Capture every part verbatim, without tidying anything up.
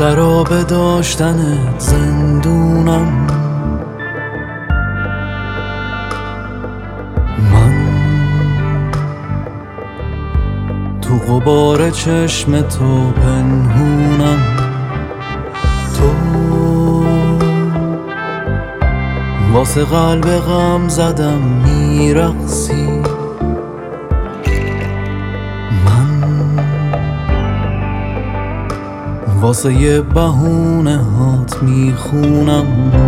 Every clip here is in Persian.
سراب داشتنت زندونم، من تو غبار چشم تو پنهونم. تو واسه قلب غم زدم میرقصی، من واسه یه بهونه هات میخونم.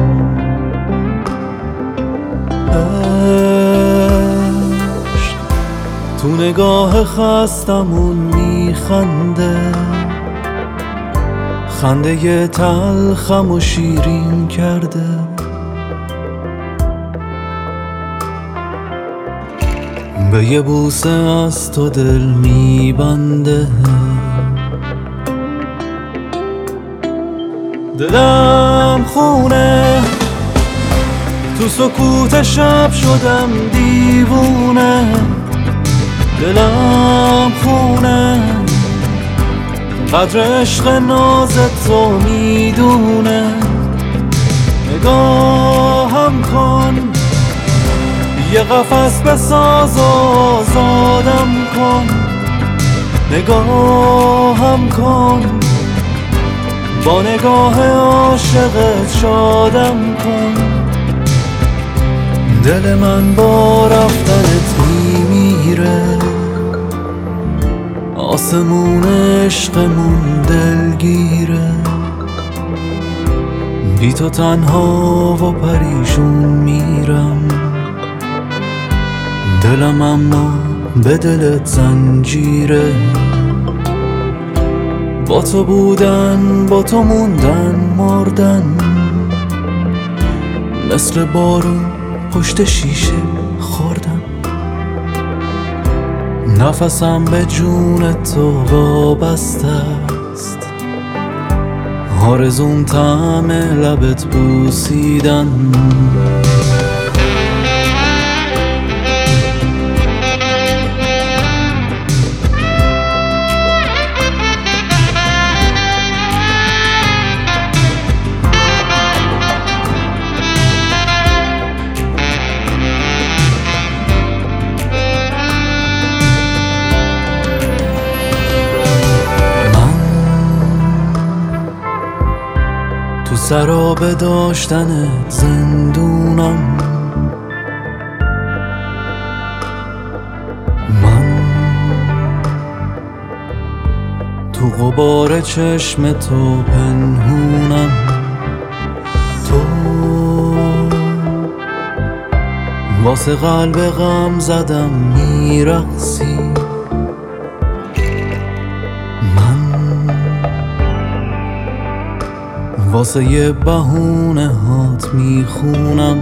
عشق تو نگاه خستمون میخنده، خنده ی تلخم و شیرین کرده. به یه بوسه از تو دل میبنده، دلم خونه تو سکوت شب شدم دیوونه. دلم خونه قدر عشق نازت تو میدونه. نگاهم کن یه قفس بساز و آزادم کن. نگاهم کن با نگاه عاشقت شادم کن. دل من با رفتنت میمیره، آسمون عشقمون دلگیره. بی تو تنها و پریشون میرم، دلم اما به دلت زنجیره. با تو بودن با تو موندن مردن، مثل بارون پشت شیشه خوردن. نفسم به جون تو وابسته است، آرزوم طعم لبت بوسیدن. تو سراب داشتنت زندونم، من تو غبار چشم تو پنهونم. تو واسه قلب غم زدم میرقصی، واسه یه بهونه هات میخونم.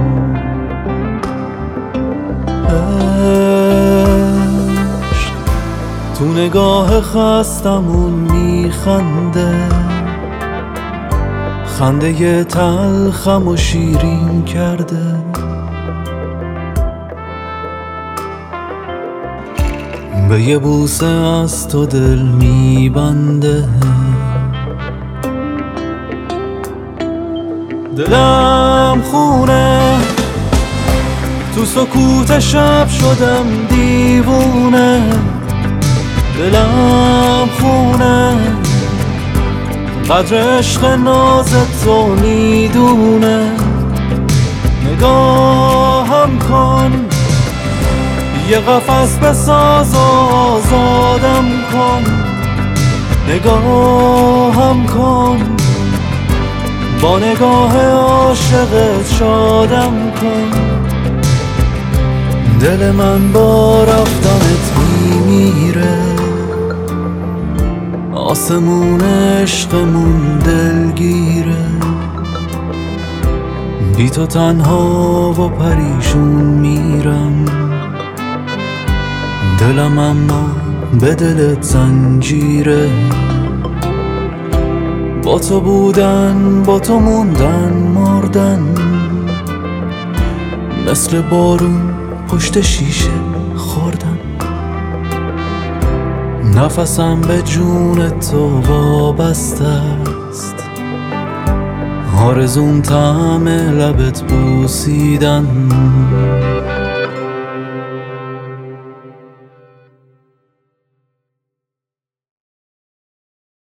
عشق تو نگاه خستمون میخنده، خنده ی تلخم و شیرین کرده. به یه بوسه از تو دل میبنده، دلم خونه تو سکوت شب شدم دیوونه. دلم خونه قدر عشق نازت تو میدونه. نگاهم کن یه قفس بساز و آزادم کن. نگاهم کن با نگاه عاشقت شادم کن. دل من با رفتنت میمیره، آسمون عشقمون دلگیره. بی تو تنها و پریشون میرم، دلم اما به دلت زنجیره. با تو بودن با تو موندن مردن، مثل بارون پشت شیشه خوردن. نفسم به جون تو وابسته است، آرزوم طعم لبت بوسیدن.